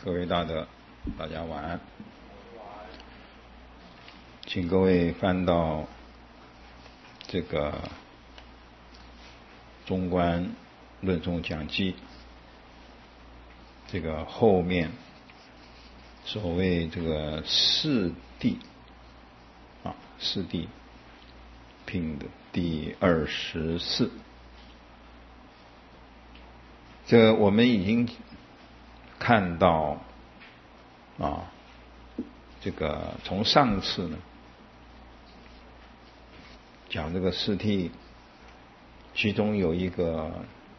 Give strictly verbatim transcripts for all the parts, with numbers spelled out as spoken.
各位大德，大家晚安。请各位翻到这个《中观论颂讲记》这个后面所谓这个四谛啊，四谛品的第二十四。这我们已经看到啊，这个从上次呢讲这个四谛，其中有一个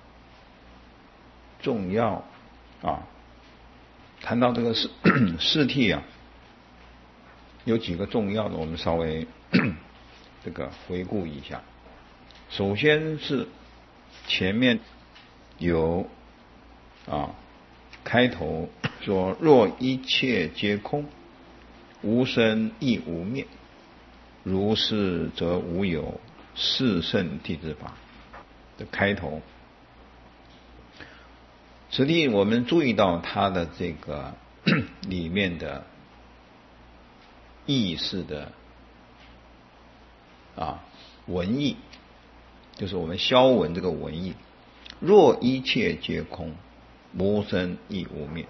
重要啊，谈到这个四四谛啊，有几个重要的，我们稍微这个回顾一下。首先是前面有啊，开头说若一切皆空，无生亦无灭，如是则无有四圣谛之法的开头。此地我们注意到它的这个里面的意识的啊文义，就是我们消文这个文义，若一切皆空，无生亦无灭。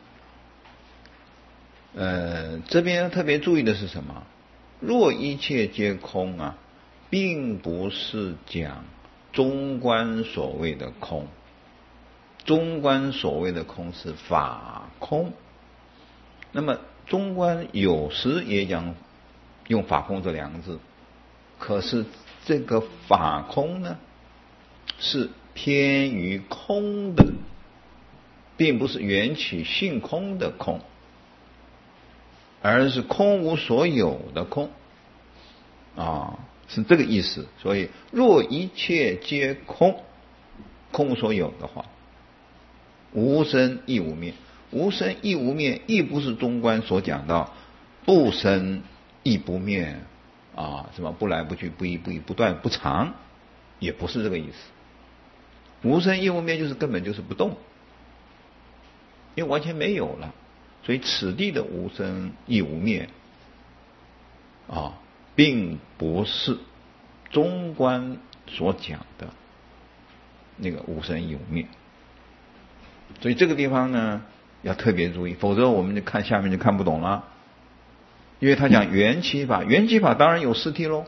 呃，这边特别注意的是什么？若一切皆空啊，并不是讲中观所谓的空，中观所谓的空是法空。那么中观有时也讲用法空这两个字，可是这个法空呢，是偏于空的，并不是缘起性空的空，而是空无所有的空啊，是这个意思。所以若一切皆空，空无所有的话，无生亦无灭，无生亦无灭亦不是中观所讲到不生亦不灭啊，什么不来不去不依不依不断不长，也不是这个意思。无生亦无灭就是根本就是不动，因为完全没有了。所以此地的无生亦无灭啊，并不是中观所讲的那个无生亦无灭。所以这个地方呢要特别注意，否则我们就看下面就看不懂了。因为他讲缘起法，缘起法当然有四谛咯，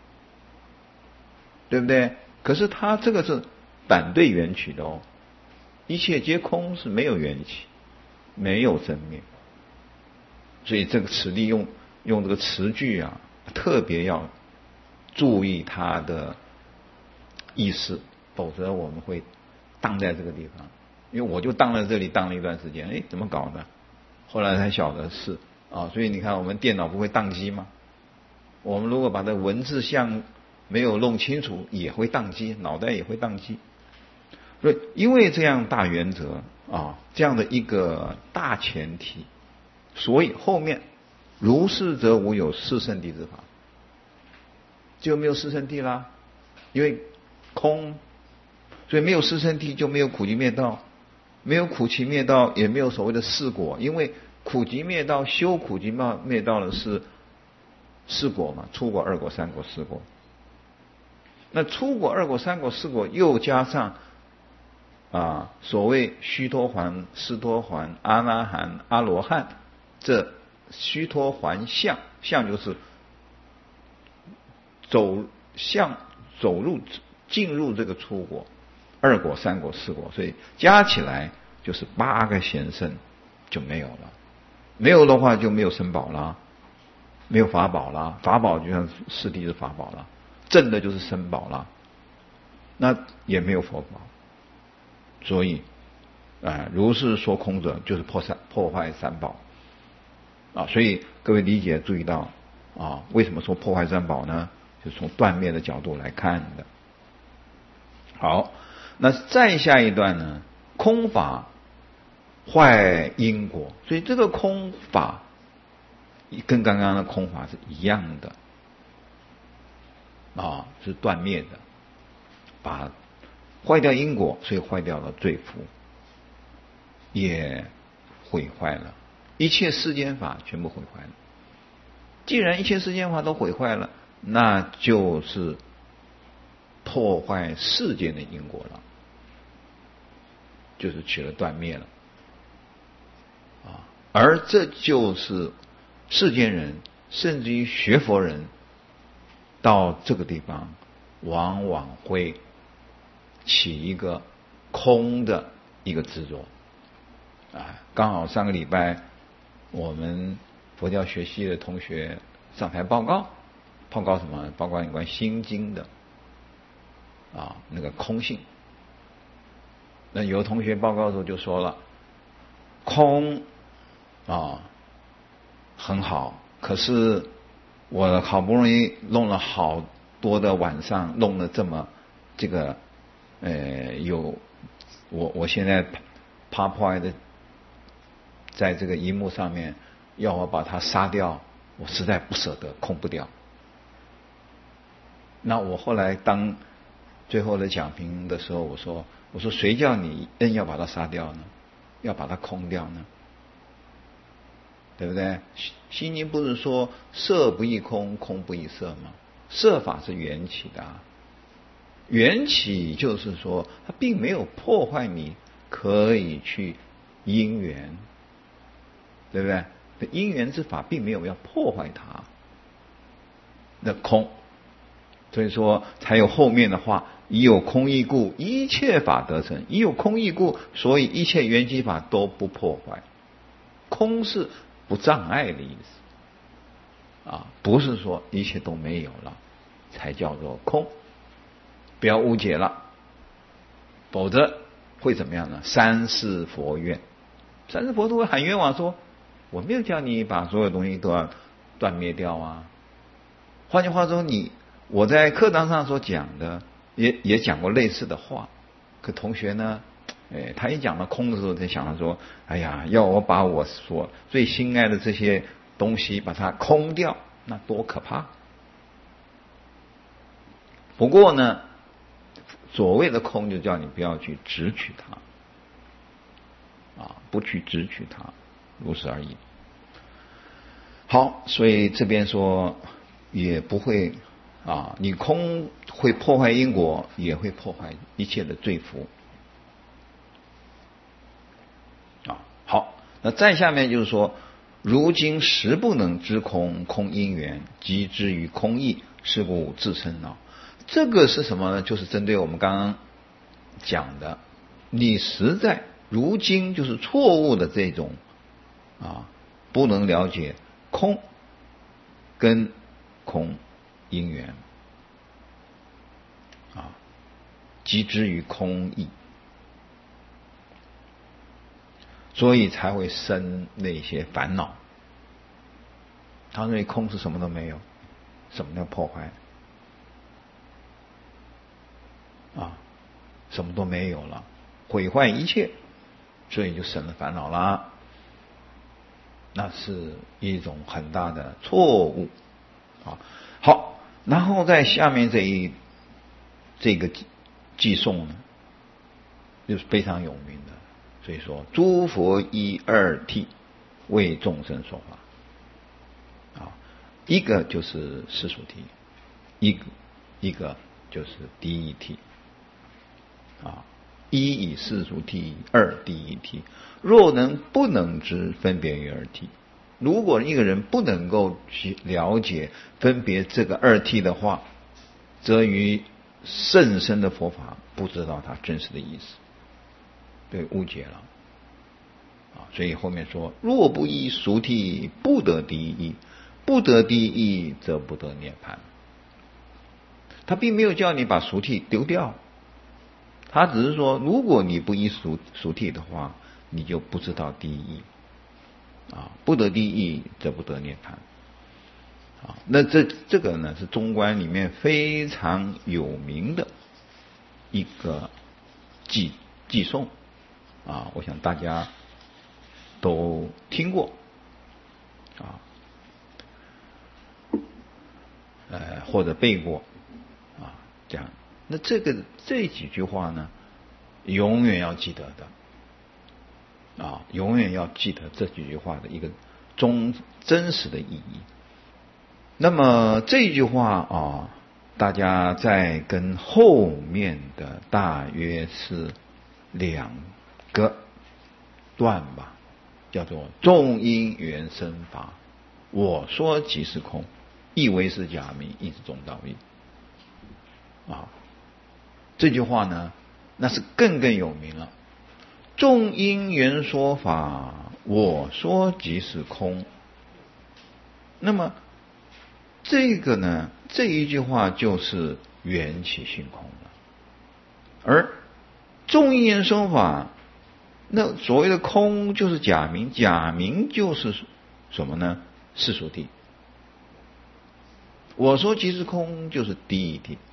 对不对？可是他这个是反对缘起的哦，一切皆空是没有缘起，没有生灭。所以这个此地用用这个词句啊，特别要注意它的意思，否则我们会荡在这个地方。因为我就荡在这里荡了一段时间，哎，怎么搞的？后来才晓得是啊，所以你看我们电脑不会宕机吗？我们如果把这文字像没有弄清楚，也会宕机，脑袋也会宕机。所以因为这样大原则啊，这样的一个大前提，所以后面如是则无有四圣谛之法，就没有四圣谛啦。因为空，所以没有四圣谛就没有苦集灭道，没有苦集灭道也没有所谓的四果。因为苦集灭道修苦集灭道的是四果嘛，初果二果三果四果。那初果二果三果四果又加上啊，所谓须陀洹、斯陀洹、阿那含、阿罗汉，这须陀洹相，相就是走向走入进入这个初果，二果、三果、四果，所以加起来就是八个贤圣就没有了。没有的话就没有僧宝啦，没有法宝啦，法宝就像四谛是法宝啦，正的就是僧宝啦，那也没有佛宝。所以啊、呃，如是说空者就是破三破坏三宝啊。所以各位理解注意到啊，为什么说破坏三宝呢？就是从断灭的角度来看的。好，那再下一段呢，空法坏因果。所以这个空法跟刚刚的空法是一样的啊，是断灭的，把坏掉因果，所以坏掉了罪福，也毁坏了，一切世间法全部毁坏了。既然一切世间法都毁坏了，那就是破坏世间的因果了，就是取了断灭了啊！而这就是世间人，甚至于学佛人，到这个地方，往往会起一个空的一个执着啊。刚好上个礼拜，我们佛教学系的同学上台报告，报告什么？报告有关心经的啊，那个空性。那有同学报告的时候就说了，空啊很好，可是我好不容易弄了好多的晚上，弄了这么这个呃有我我现在趴破的在这个荧幕上面，要我把它杀掉，我实在不舍得，空不掉。那我后来当最后的讲评的时候，我说我说谁叫你硬要把它杀掉呢？要把它空掉呢？对不对？心经不是说色不异空，空不异色吗？色法是缘起的啊，缘起就是说它并没有破坏你可以去因缘，对不对？因缘之法并没有要破坏它，那空，所以说才有后面的话，以有空义故，一切法得成。以有空义故，所以一切缘起法都不破坏。空是不障碍的意思啊，不是说一切都没有了才叫做空，不要误解了，否则会怎么样呢？三世佛怨，三世佛都会喊冤枉说，我没有叫你把所有东西都要断灭掉啊。换句话说，你我在课堂上所讲的也也讲过类似的话，可同学呢，哎，他一讲到空的时候，就想到说，哎呀，要我把我所最心爱的这些东西把它空掉，那多可怕！不过呢，所谓的空，就叫你不要去执取它，啊，不去执取它，如此而已。好，所以这边说也不会啊，你空会破坏因果，也会破坏一切的罪福。啊，好，那再下面就是说，如今实不能知空，空因缘，即知于空义，是故自生恼。这个是什么呢？就是针对我们刚刚讲的，你实在如今就是错误的这种啊，不能了解空跟空因缘啊，即知于空义，所以才会生那些烦恼。他认为空是什么都没有，什么叫破坏啊？什么都没有了，毁坏一切，所以就生了烦恼啦。那是一种很大的错误啊。好，然后在下面这一这个偈颂呢，就是非常有名的。所以说，诸佛依二谛为众生说法啊，一个就是世俗谛，一个一个就是第一谛啊。一以世俗谛，二第一谛。若能不能知分别于二谛，如果一个人不能够去了解分别这个二谛的话，则于甚深的佛法不知道它真实的意思，对，误解了啊。所以后面说，若不依俗谛，不得第一义，不得第一义，则不得涅槃。他并没有叫你把俗谛丢掉，他只是说，如果你不依俗俗谛的话，你就不知道第一义啊，不得第一义，则不得涅槃啊。那这这个呢，是中观里面非常有名的一个偈偈颂啊，我想大家都听过啊，呃，或者背过啊，这样。那这个这几句话呢，永远要记得的啊，永远要记得这几句话的一个中真实的意义。那么这句话啊，大家在跟后面的大约是两个段吧，叫做众因缘生法，我说即是空，亦为是假名，亦是中道义。啊，这句话呢，那是更更有名了。众因缘说法，我说即是空。那么这个呢，这一句话就是缘起性空了。而众因缘说法，那所谓的空就是假名，假名就是什么呢？世俗谛。我说即是空就是第一谛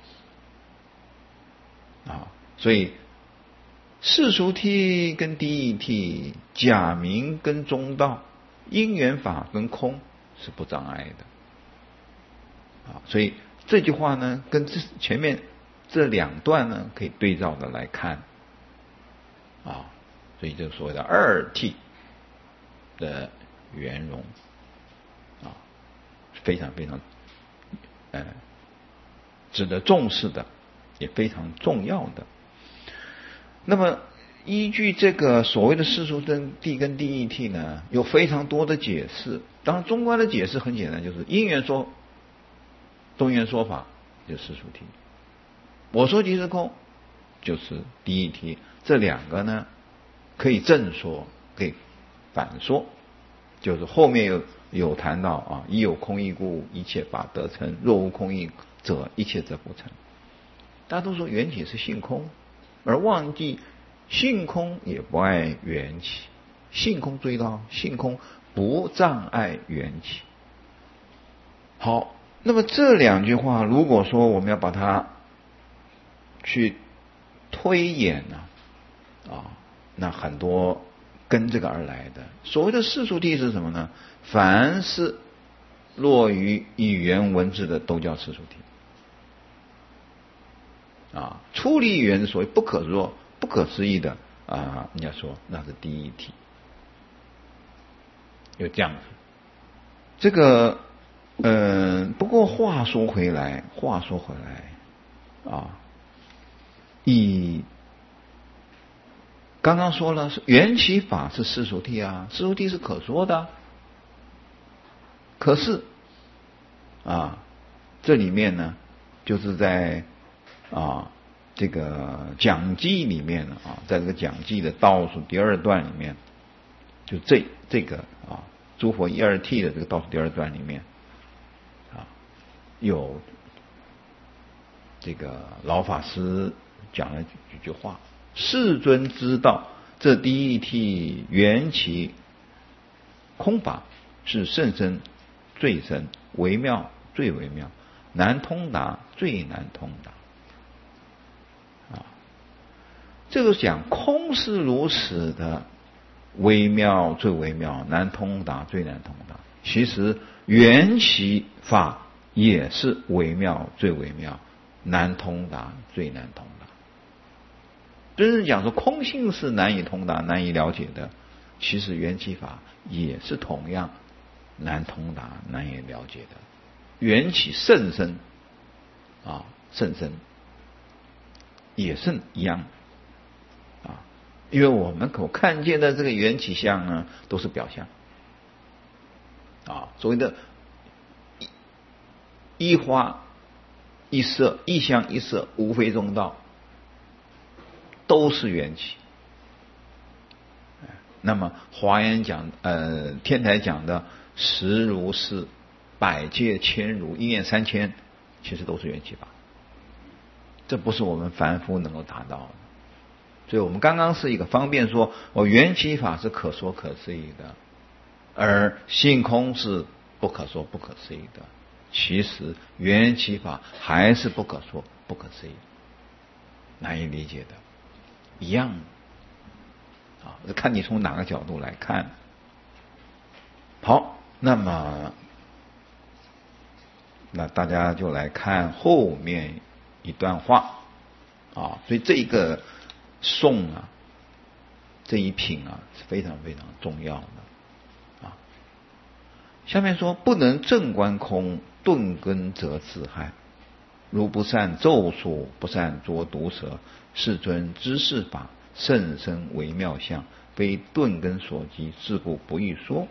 啊，所以世俗谛跟第一谛，假名跟中道，因缘法跟空是不障碍的啊。所以这句话呢，跟这前面这两段呢，可以对照的来看啊。所以就所谓的二谛的圆融啊，非常非常呃值得重视的，也非常重要的。那么依据这个所谓的世俗谛跟第一谛呢，有非常多的解释。当然中观的解释很简单，就是因缘说众因缘说法就是世俗谛，我说即是空就是第一谛。这两个呢，可以正说，可以反说，就是后面有有谈到啊，一有空义故，一切法得成；若无空义者，一切则不成。大家都说缘起是性空，而忘记性空也不碍缘起，性空追到性空不障碍缘起。好，那么这两句话，如果说我们要把它去推演呢、啊，啊，那很多跟这个而来的所谓的世俗谛是什么呢？凡是落于语言文字的都叫世俗谛啊，出离语言所谓不可说、不可思议的啊，人家说那是第一谛，有这样子。这个，嗯、呃，不过话说回来，话说回来啊，以刚刚说了，缘起法是世俗谛啊，世俗谛是可说的。可是啊，这里面呢，就是在啊这个讲记里面呢啊，在这个讲记的倒数第二段里面，就这这个啊诸佛一二谛的这个倒数第二段里面啊，有这个老法师讲了几句话。世尊知道，这第一谛缘起空法是甚深最深，微妙最微妙，难通达最难通达啊。这个讲空是如此的微妙最微妙，难通达最难通达。其实缘起法也是微妙最微妙，难通达最难通达。真正讲说空性是难以通达、难以了解的，其实缘起法也是同样难通达、难以了解的。缘起甚深啊，甚深也是一样啊，因为我们所看见的这个缘起相呢，都是表象啊，所谓的一花一色、一香一色，无非中道。都是缘起。那么华严讲呃天台讲的十如是、百界千如、一念三千，其实都是缘起法。这不是我们凡夫能够达到的。所以我们刚刚是一个方便说，哦，缘起法是可说可思议的，而性空是不可说不可思议的。其实缘起法还是不可说不可思议，难以理解的。一样啊，看你从哪个角度来看。好，那么那大家就来看后面一段话啊。所以这一个颂啊， 这一品啊是非常非常重要的啊。下面说不能正观空，顿根则自害。如不善咒术，不善捉毒蛇，世尊知是法，甚深微妙相，非顿根所及，自故不欲说。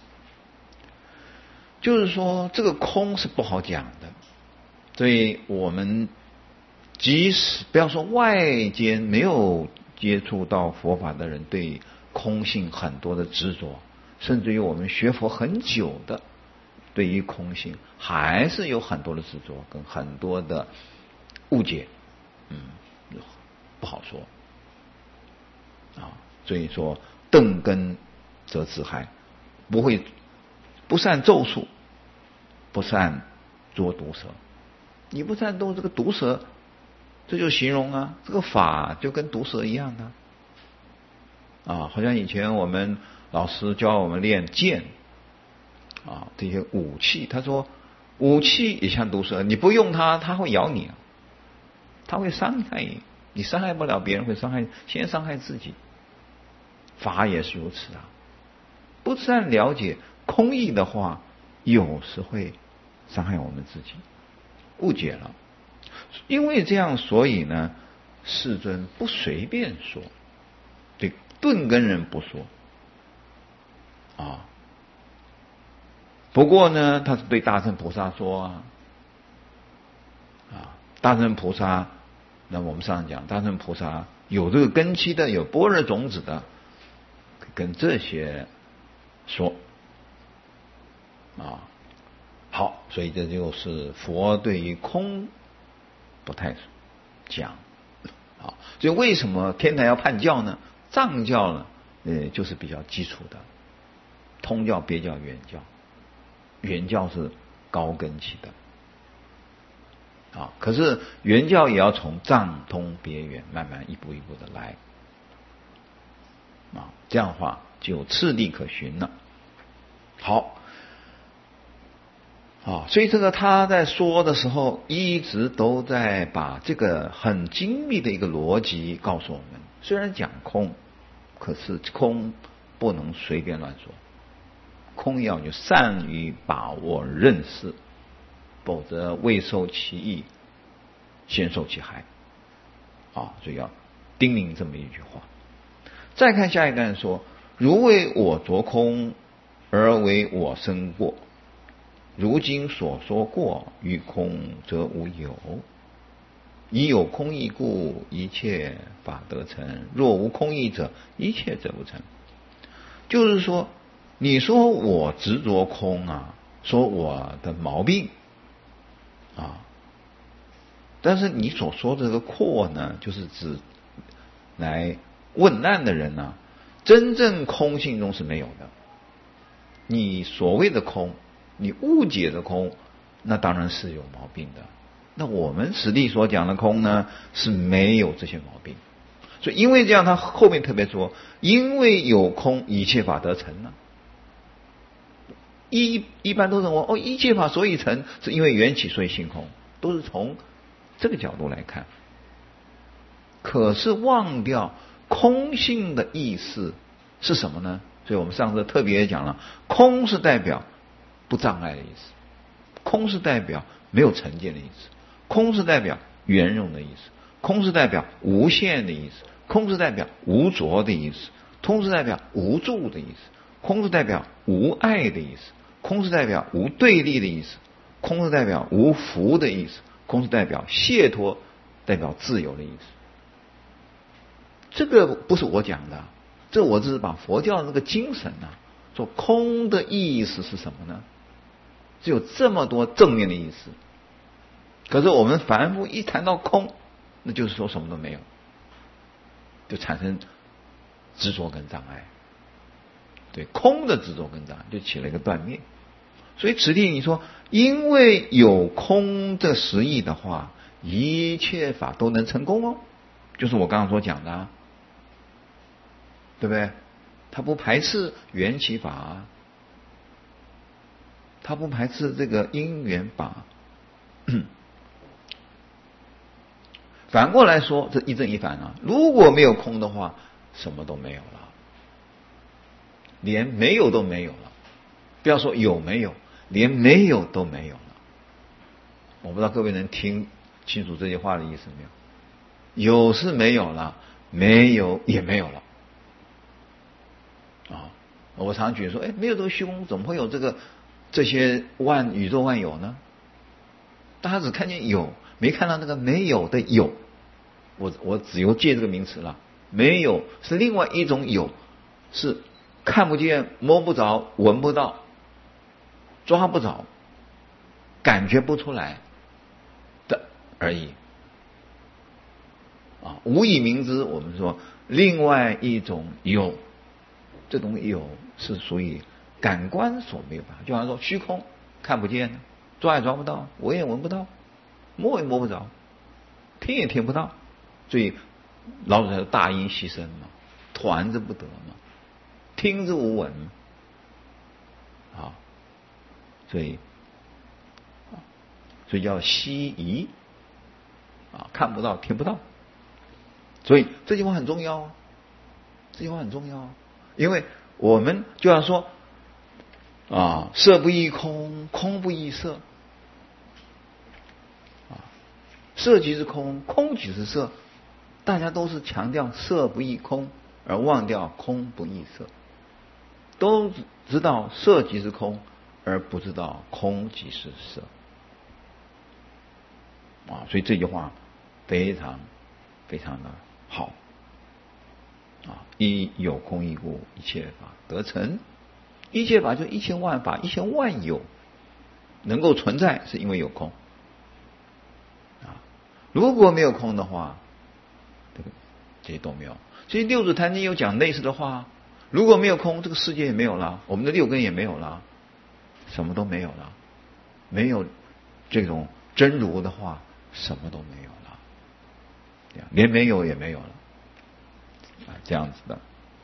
就是说这个空是不好讲的，所以我们即使不要说外间没有接触到佛法的人，对空性很多的执着，甚至于我们学佛很久的，对于空性还是有很多的执着跟很多的误解，嗯，不好说啊。所以说顿根则自害，不会不善咒术，不善捉毒蛇。你不善捉这个毒蛇，这就形容啊，这个法就跟毒蛇一样的啊。好像以前我们老师教我们练剑啊，这些武器，他说武器也像毒蛇，你不用它，它会咬你，它会伤害你，你伤害不了别人，会伤害先伤害自己。法也是如此啊，不善了解空义的话，有时会伤害我们自己，误解了。因为这样，所以呢，世尊不随便说，对顿根人不说啊。不过呢，他是对大乘菩萨说啊，啊，大乘菩萨，那我们上次讲，大乘菩萨有这个根基的，有般若种子的，跟这些说啊。好，所以这就是佛对于空不太讲啊。所以为什么天台要判教呢？藏教呢，呃，就是比较基础的，通教、别教、圆教。圆教是高根基的啊，可是圆教也要从藏通别圆慢慢一步一步的来啊，这样的话就有次第可循了。好啊，所以这个他在说的时候，一直都在把这个很精密的一个逻辑告诉我们。虽然讲空，可是空不能随便乱说。空要就善于把握认识，否则未受其意，先受其害啊！所以要叮咛这么一句话。再看下一段说：如为我着空，而为我生过。如今所说过，于空则无有。以有空义故，一切法得成；若无空义者，一切则不成。就是说，你说我执着空啊，说我的毛病啊，但是你所说的这个阔呢，就是指来问难的人啊，真正空性中是没有的。你所谓的空，你误解的空，那当然是有毛病的。那我们实地所讲的空呢，是没有这些毛病。所以因为这样，他后面特别说，因为有空，一切法得成了。一一般都认为哦，一切法所以成，是因为缘起所以性空，都是从这个角度来看。可是忘掉空性的意思是什么呢？所以我们上次特别讲了，空是代表不障碍的意思，空是代表没有成见的意思，空是代表圆融的意思，空是代表无限的意思，空是代表无着的意思，空是代表无助的意思，空是代表无爱的意思，空是代表无对立的意思，空是代表无福的意思，空是代表解脱，代表自由的意思。这个不是我讲的，这我只是把佛教的那个精神啊，说空的意思是什么呢？只有这么多正面的意思。可是我们凡夫一谈到空，那就是说什么都没有，就产生执着跟障碍。对空的执着跟障碍就起了一个断灭。所以此地你说，因为有空的实义的话，一切法都能成功哦，就是我刚刚所讲的啊，对不对？他不排斥缘起法，他不排斥这个因缘法。反过来说，这一正一反啊，如果没有空的话，什么都没有了。 连没有都没有了。不要说有没有，连没有都没有了。我不知道各位能听清楚这句话的意思没有？有是没有了，没有也没有了。啊，我常觉得说，哎，没有这个虚空，怎么会有这个这些万宇宙万有呢？大家只看见有，没看到那个没有的有。我我只有借这个名词了，没有是另外一种有，是看不见、摸不着、闻不到、抓不着、感觉不出来的而已。啊，无以名之。我们说另外一种有，这种有是属于感官所没有办法。就好像说虚空看不见，抓也抓不到，闻也闻不到，摸也摸不着，听也听不到。所以老子才说大音希声嘛，团之不得嘛，听之无闻嘛。啊，所以所以叫希夷啊，看不到听不到。所以这句话很重要啊，这句话很重要啊，因为我们就要说啊，色不异空，空不异色啊，色即是空，空即是色，大家都是强调色不异空，而忘掉空不异色，都知道色即是空，而不知道空即是色啊，所以这句话非常非常的好啊！一有空一故，一切法得成。一切法就一切万法，一切万有能够存在，是因为有空啊。如果没有空的话，这个这些都没有。所以六祖坛经有讲类似的话：如果没有空，这个世界也没有了，我们的六根也没有了，什么都没有了。没有这种真如的话，什么都没有了，连没有也没有了啊，这样子的。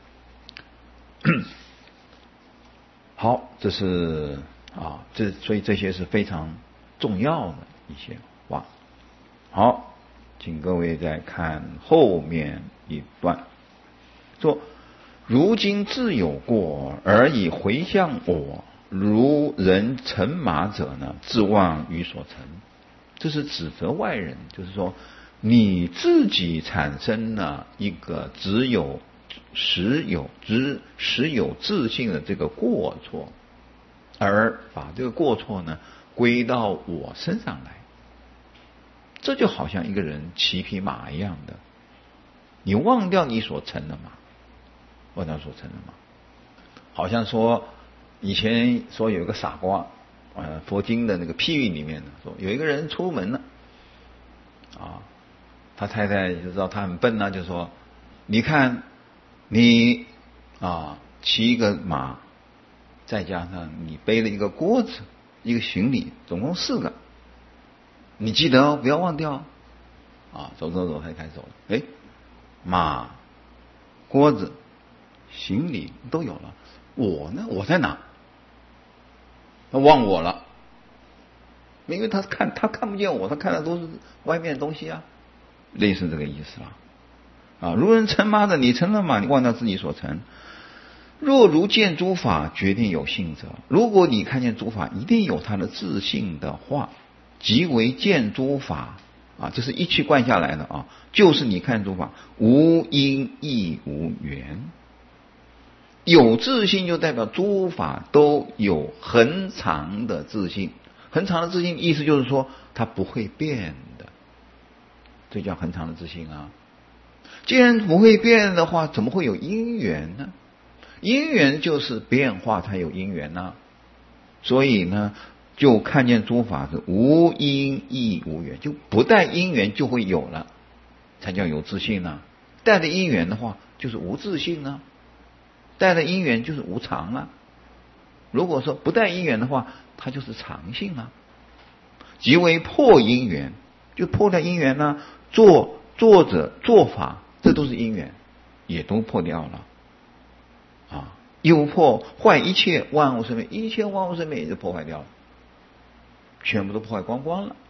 好，这是啊，这所以这些是非常重要的一些话。好，请各位再看后面一段，说：如今自有过，而以回向我。如人乘马者呢，自妄于所成。这是指责外人，就是说你自己产生了一个只有实有只实有自性的这个过错，而把这个过错呢归到我身上来。这就好像一个人骑匹马一样的，你忘掉你所乘的马，忘掉所乘的马，好像说以前说有一个傻瓜，呃，佛经的那个譬喻里面呢，说有一个人出门了，啊，他太太就知道他很笨呢、啊，就说：你看你啊骑一个马，再加上你背了一个锅子，一个行李，总共四个，你记得哦，不要忘掉啊！走走走，才开始走了。哎，马、锅子、行李都有了，我呢？我在哪？他忘我了，因为他看他看不见我，他看的都是外面的东西啊，类似这个意思啦。啊，如人乘马的，你乘了马，你忘掉自己所乘。若如见诸法决定有性者，如果你看见诸法一定有它的自性的话，即为见诸法啊，这是一气贯下来的啊，就是你看诸法无因亦无缘。有自性就代表诸法都有恒常的自性，恒常的自性意思就是说它不会变的，这叫恒常的自性啊。既然不会变的话，怎么会有因缘呢？因缘就是变化才有因缘啊，所以呢就看见诸法是无因亦无缘，就不带因缘就会有了，才叫有自性啊。带着因缘的话就是无自性啊，带着因缘就是无常啊。如果说不带因缘的话，它就是常性啊。即为破因缘，就破掉因缘呢、啊，做作者做法，这都是因缘，也都破掉了啊。又破坏一切万物生命，一切万物生命也就破坏掉了，全部都破坏光光了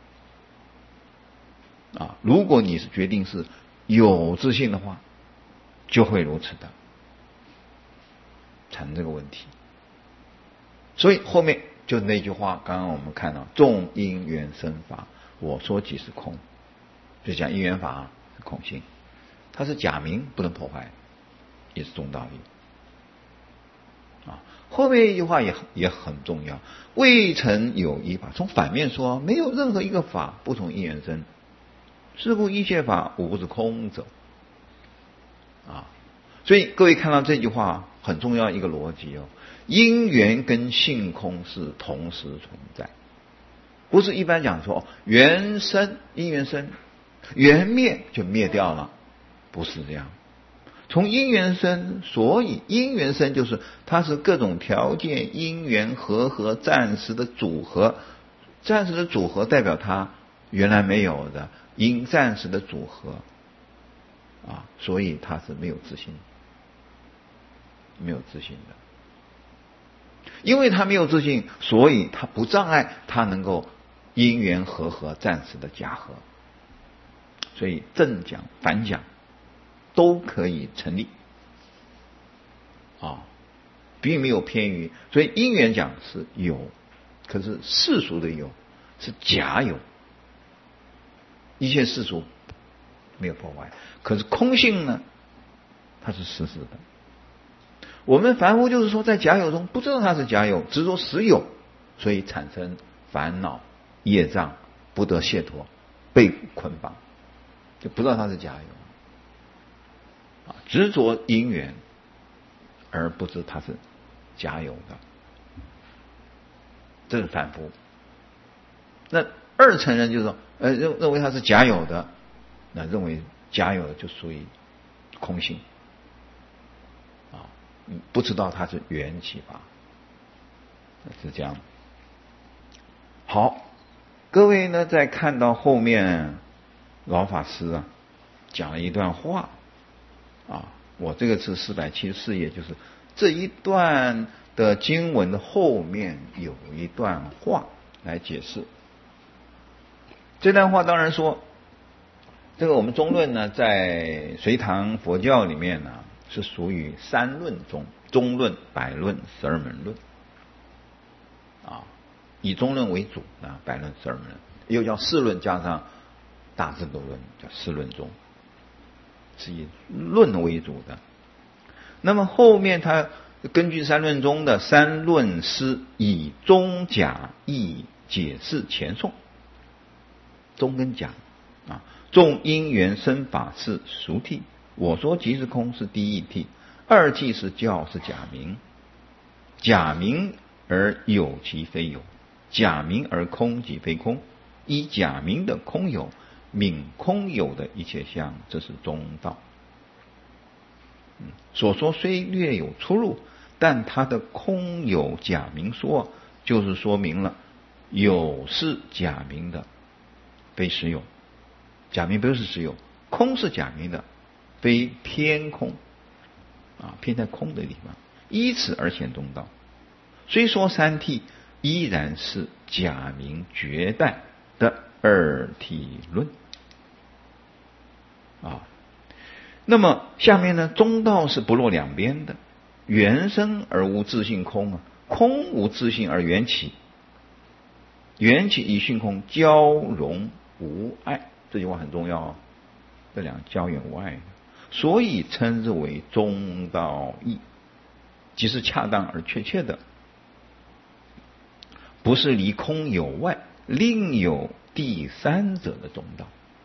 啊。如果你是决定是有自性的话，就会如此的产生这个问题。所以后面就那句话，刚刚我们看到众因缘生法，我说即是空，就讲因缘法是空性，它是假名，不能破坏，也是中道义啊。后面一句话也也很重要，未曾有一法，从反面说，没有任何一个法不从因缘生，是故一切法无不是空者啊。所以各位看到这句话很重要一个逻辑哦，因缘跟性空是同时存在，不是一般讲说缘生因缘生，缘灭就灭掉了，不是这样。从因缘生，所以因缘生就是它是各种条件因缘和合暂时的组合，暂时的组合代表它原来没有的因暂时的组合啊，所以它是没有自性，没有自性的。因为它没有自性，所以它不障碍它能够因缘和合暂时的假合，所以正讲反讲都可以成立啊，并没有偏于。所以因缘讲是有，可是世俗的有是假有，一切世俗没有破坏，可是空性呢，它是实时的。我们凡夫就是说在假有中不知道它是假有，执着实有，所以产生烦恼业障，不得解脱，被捆绑，就不知道它是假有。执着因缘，而不知它是假有的，这是凡夫。那二乘人就是说，呃，认认为它是假有的，那认为假有的就属于空性，啊，不知道它是缘起法，是这样。好，各位呢，在看到后面，老法师啊讲了一段话。啊，我这个是四百七十四页，就是这一段的经文的后面有一段话来解释。这段话当然说，这个我们中论呢，在隋唐佛教里面呢，是属于三论中，中论、百论、十二门论，啊，以中论为主啊，百论、十二门论，又叫四论加上大智度论，叫四论中。是以论为主的。那么后面他根据三论中的三论师，以中假义解释前颂。中跟假啊，众因缘生法是俗谛，我说即是空是第一谛，二谛是教是假名，假名而有即非有，假名而空即非空，依假名的空有泯空有的一切相，这是中道。嗯，所说虽略有出入，但它的空有假名说，就是说明了有是假名的，非实有。假名不是实有，空是假名的，非偏空啊，偏在空的地方，依此而显中道。虽说三谛，依然是假名绝代的二谛论啊。那么下面呢，中道是不落两边的，缘生而无自性空啊，空无自性而缘起，缘起与性空交融无碍，这句话很重要哦，这两交融无碍，所以称之为中道义，即是恰当而确切的，不是离空有外，另有第三者的中道，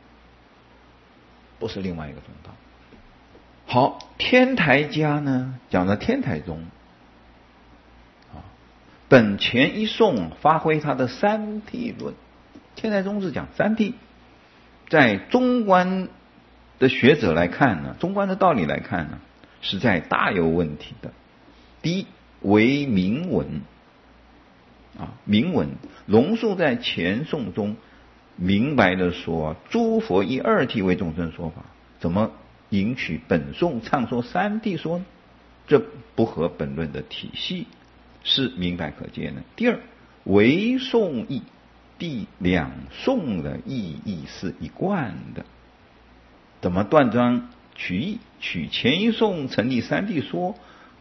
不是另外一个中道。好，天台家呢讲的天台宗啊，本前一颂发挥他的三谛论。天台宗是讲三谛，在中观的学者来看呢，中观的道理来看呢，实在大有问题的。第一，为明文啊，明文龙树在前颂中明白的说，诸佛以二谛为众生说法，怎么引取本颂唱说三谛说呢？这不合本论的体系，是明白可见的。第二，为颂义，第两颂的意义是一贯的，怎么断章取义？取前一颂成立三谛说，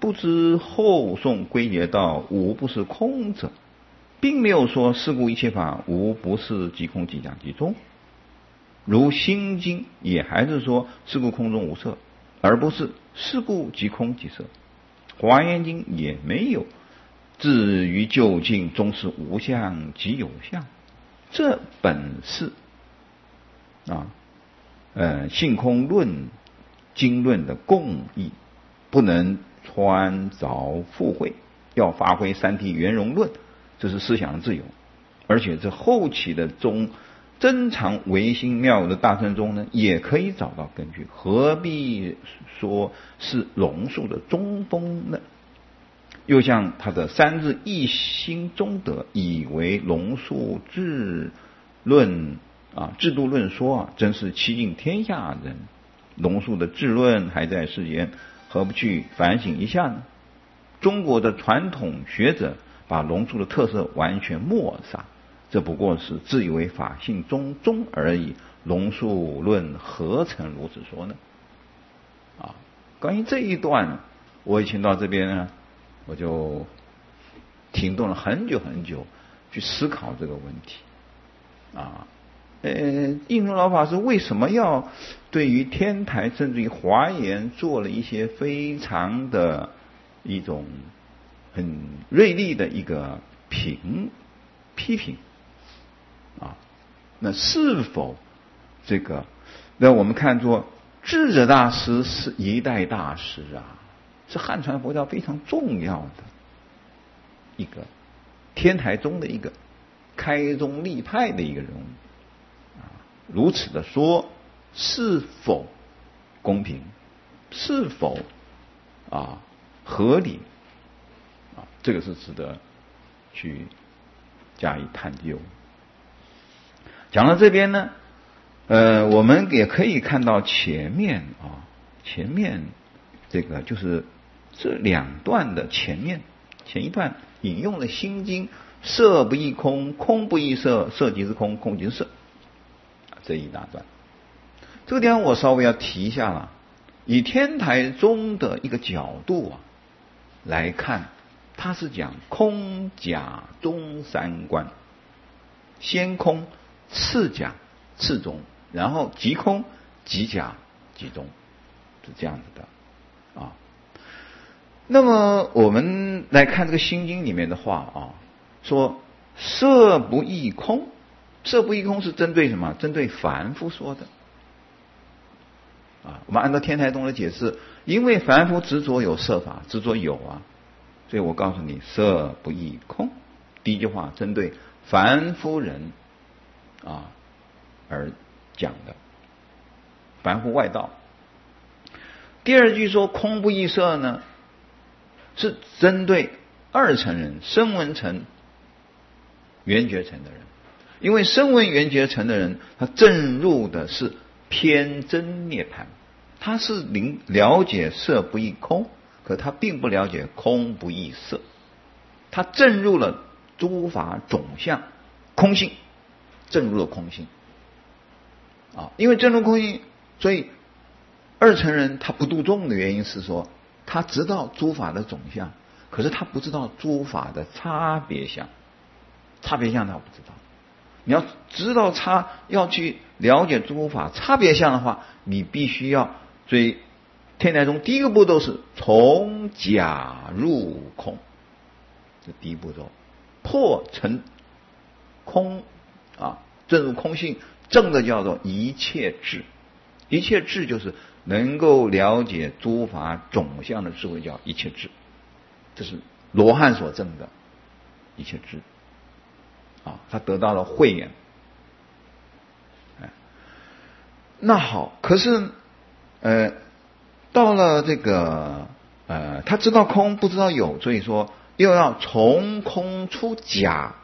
不知后宋归结到无不是空者，并没有说是故一切法无不是即空即假即中。如心经也还是说是故空中无色，而不是是故即空即色。华严经也没有至于究竟终是无相即有相。这本是啊呃性空论经论的共义，不能穿凿附会，要发挥三体圆融论，这是思想的自由。而且这后期的中珍藏唯心妙有的大乘中呢，也可以找到根据，何必说是龙树的中锋呢？又像他的三字一心中得，以为龙树智论啊制度论说啊，真是欺尽天下人。龙树的智论还在世间，何不去反省一下呢？中国的传统学者把龙树的特色完全抹杀，这不过是自以为法性中宗而已。龙树论何曾如此说呢？啊，关于这一段，我以前到这边呢，我就停顿了很久很久，去思考这个问题。啊，呃，印宗老法师为什么要对于天台甚至于华严做了一些非常的一种很锐利的一个评批评？啊，那是否这个让我们看作智者大师是一代大师啊，是汉传佛教非常重要的一个天台宗的一个开宗立派的一个人物啊，如此的说是否公平，是否啊合理啊，这个是值得去加以探究。讲到这边呢，呃，我们也可以看到前面啊，前面这个就是这两段的前面，前一段引用了《心经》色不异空，空不异色，色即是空，空即是色这一大段。这个地方我稍微要提一下了，以天台宗的一个角度啊来看，它是讲空假中三观，先空次假次中，然后即空即假即中，是这样子的啊。那么我们来看这个心经里面的话啊，说色不异空，色不异空是针对什么？针对凡夫说的啊。我们按照天台宗的解释，因为凡夫执着有色法，执着有啊，所以我告诉你色不异空。第一句话针对凡夫人啊而讲的，凡夫外道。第二句说空不异色呢，是针对二乘人，声闻乘、缘觉乘的人。因为声闻缘觉乘的人，他证入的是偏真涅槃，他是明了解色不异空，可他并不了解空不异色，他证入了诸法总相空性，证入了空性啊。因为证入空性，所以二乘人他不度众的原因是说，他知道诸法的总相，可是他不知道诸法的差别相，差别相他不知道。你要知道差，要去了解诸法差别相的话，你必须要，所以天台宗第一个步骤是从假入空，这第一步骤，破成空啊，证入空性，正的叫做一切智，一切智就是能够了解诸法总相的智慧，叫一切智，这是罗汉所证的一切智啊，他得到了慧眼。哎，那好，可是呃，到了这个呃，他知道空不知道有，所以说又要从空出假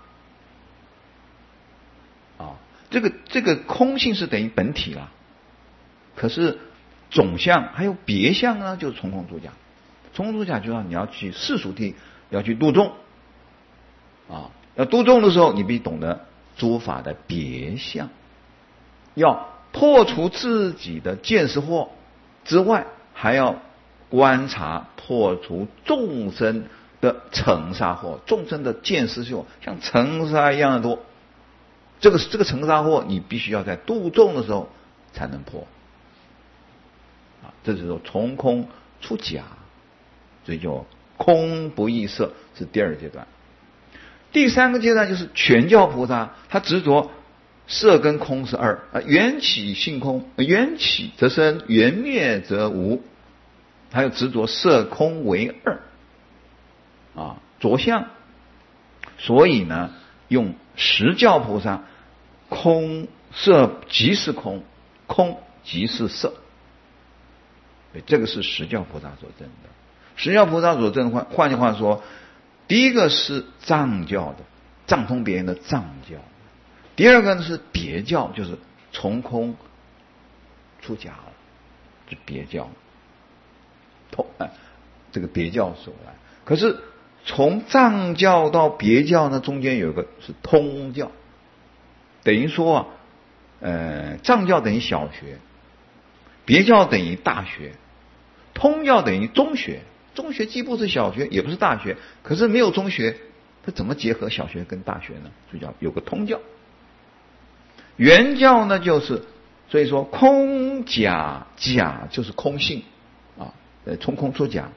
啊，这个这个空性是等于本体了，可是总相还有别相呢，就是从空出假。从空出假就要你要去世俗谛，要去度众啊。要度众的时候，你必须懂得诸法的别相，要破除自己的见识惑之外，还要观察破除众生的尘沙惑，众生的见思修像尘沙一样的多。这个这个尘沙惑，你必须要在度众的时候才能破。啊，这就是说从空出假，所以就空不异色是第二阶段。第三个阶段就是全教菩萨，他执着色跟空是二啊，缘起性空，缘起则生，缘灭则无。他又执着色空为二啊，着相。所以呢，用实教菩萨，空色即是空，空即是色。这个是实教菩萨所证的。实教菩萨所证的话，换句话说，第一个是藏教的，藏通别人的藏教；第二个呢是别教，就是从空出假了，是别教。通啊，这个别教所来。可是从藏教到别教呢，中间有一个是通教，等于说啊，呃，藏教等于小学，别教等于大学，通教等于中学。中学既不是小学，也不是大学，可是没有中学，它怎么结合小学跟大学呢？所以叫有个通教。原教呢，就是所以说空假，假就是空性啊，呃，从空出假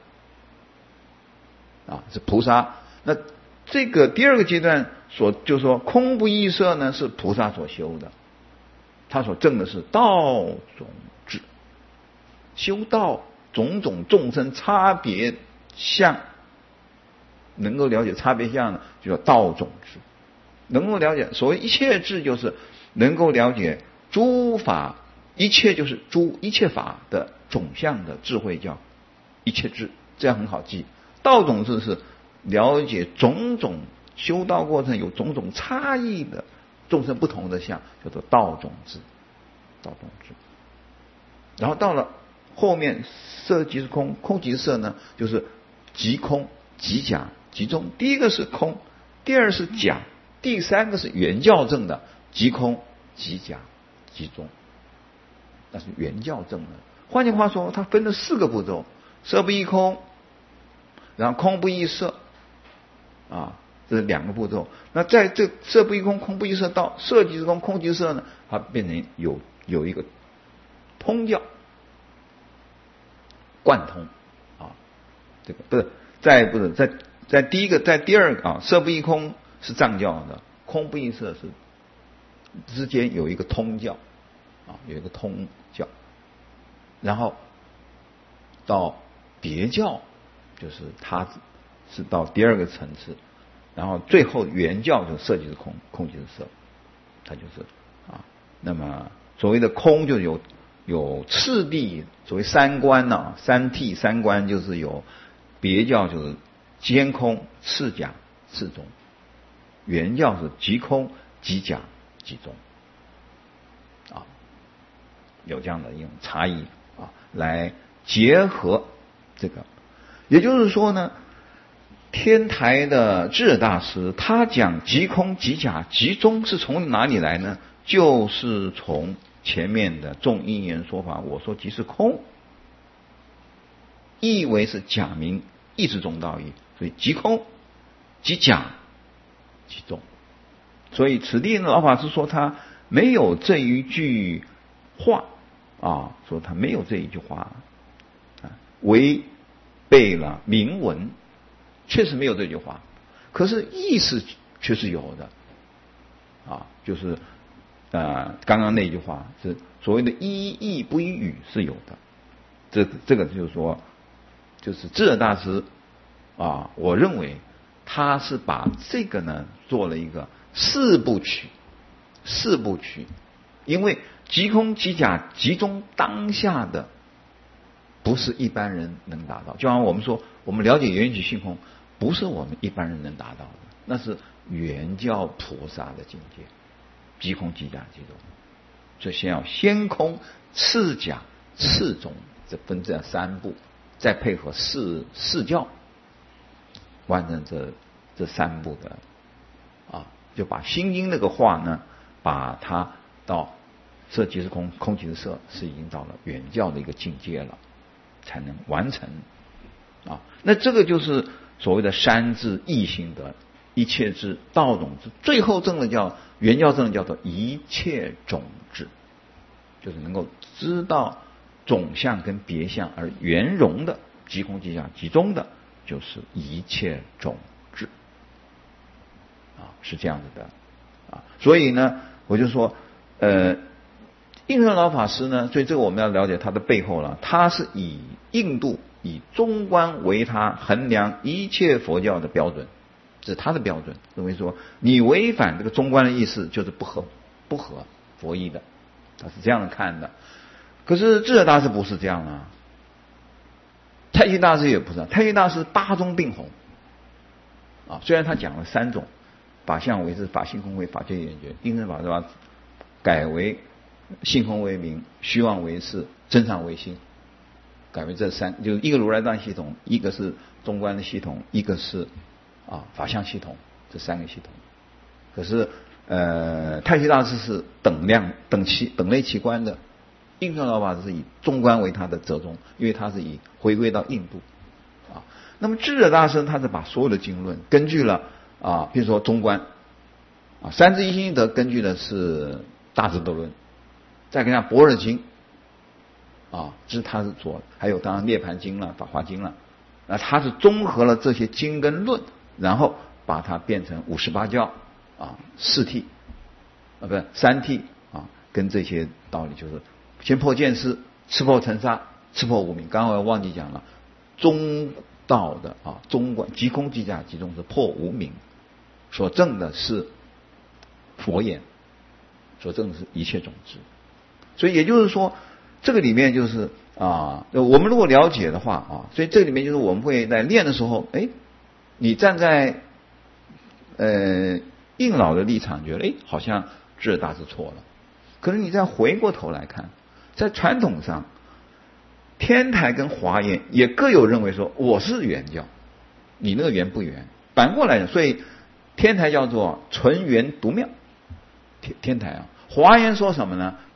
啊，是菩萨。那这个第二个阶段所就是说空不异色呢，是菩萨所修的，他所证的是道种智，修道。种种众生差别相，能够了解差别相呢，就叫道种智。能够了解所谓一切智，就是能够了解诸法，一切就是诸一切法的种相的智慧，叫一切智，这样很好记。道种智是了解种种修道过程有种种差异的众生不同的相，叫做道种智，道种智。然后到了后面色即是空，空即是色呢，就是即空即假即中。第一个是空，第二是假，第三个是原教证的即空即假即中，那是原教证的。换句话说，它分了四个步骤：色不异空，然后空不异色啊，这是两个步骤。那在这色不异空，空不异色到色即是空，空即是色呢，它变成有有一个通教。贯通啊，这个不是在不是在在第一个在第二个啊，色不异空是藏教的，空不异色是之间有一个通教啊，有一个通教，然后到别教，就是它是到第二个层次，然后最后原教就是色即是空，空即是色，它就是啊，那么所谓的空就有。有次第，所谓三观呢、啊，三谛三观就是有别教就是兼空、次假、次中，原教是即空、即假、即中，啊，有这样的一种差异啊，来结合这个。也就是说呢，天台的智者大师他讲即空、即假、即中是从哪里来呢？就是从前面的众因缘说法，我说即是空，意为是假名意之中道义，所以即空即假即中。所以此地呢，老法师说他没有这一句话啊，说他没有这一句话啊，违背了明文，确实没有这句话，可是意思却是有的啊，就是呃，刚刚那句话是所谓的依义不依语是有的，这这个就是说，就是智者大师啊，我认为他是把这个呢做了一个四部曲，四部曲，因为即空即假即中当下的不是一般人能达到，就像我们说，我们了解缘起性空，不是我们一般人能达到的，那是原教菩萨的境界。即空即假即中，所以先要先空次假次中，这分这三步，再配合四四教，完成这这三步的啊，就把心经那个话呢，把它到色即是空，空即是色，是已经到了原教的一个境界了才能完成啊。那这个就是所谓的三智一心得，一切智道种智，最后证的叫圆教证的叫做一切种智，就是能够知道种相跟别相而圆融的即空即假即中的，就是一切种智啊，是这样子的啊。所以呢，我就说，呃，印顺老法师呢，所以这个我们要了解他的背后了，他是以印度以中观为他衡量一切佛教的标准，这是他的标准，认为说你违反这个中观的意思就是不合不合佛意的，他是这样看的。可是智者大师不是这样啊，太虚大师也不是，太虚大师八宗并弘啊，虽然他讲了三种，法相为智、法性空为法界眼觉，印顺法师把它改为性空为名，虚妄为事，真常为心，改为这三，就是一个如来藏系统，一个是中观的系统，一个是啊法相系统，这三个系统。可是呃太虚大师是等量等期等类齐观的，印顺老法师是以中观为他的折中，因为他是以回归到印度啊。那么智者大师他是把所有的经论根据了啊，比如说中观啊，三智一心得根据的是大智度论，再跟上般若经啊，这是他是做，还有当然涅盘经了、法华经了，那他是综合了这些经跟论，然后把它变成五十八教啊、四谛啊，不是三谛啊，跟这些道理就是先破见思，刺破尘沙，刺破无明。刚刚我忘记讲了，中道的啊，中观即空即假即中是破无明，所证的是佛眼，所证的是一切种智。所以也就是说，这个里面就是啊，我们如果了解的话啊，所以这里面就是我们会在练的时候，哎，你站在呃印老的立场，觉得哎好像智者大师错了，可是你再回过头来看，在传统上，天台跟华严也各有认为说我是圆教，你那个圆不圆？反过来讲，所以天台叫做纯圆独妙，天天台啊，华严说什么呢？